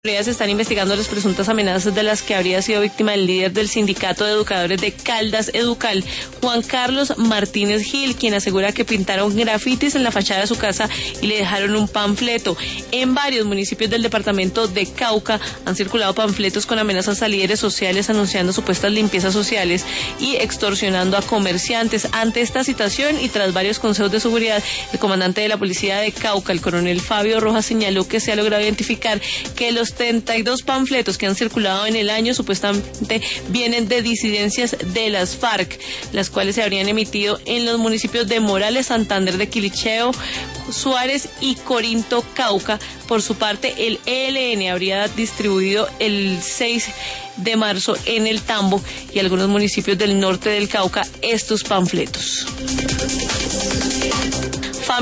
Autoridades están investigando las presuntas amenazas de las que habría sido víctima el líder del sindicato de educadores de Caldas Educal, Juan Carlos Martínez Gil, quien asegura que pintaron grafitis en la fachada de su casa y le dejaron un panfleto. En varios municipios del departamento de Cauca han circulado panfletos con amenazas a líderes sociales anunciando supuestas limpiezas sociales y extorsionando a comerciantes. Ante esta situación y tras varios consejos de seguridad, el comandante de la policía de Cauca, el coronel Fabio Rojas, señaló que se ha logrado identificar que los 32 panfletos que han circulado en el año supuestamente vienen de disidencias de las FARC, las cuales se habrían emitido en los municipios de Morales, Santander de Quilicheo, Suárez y Corinto, Cauca. Por su parte, el ELN habría distribuido el 6 de marzo en el Tambo y algunos municipios del norte del Cauca estos panfletos.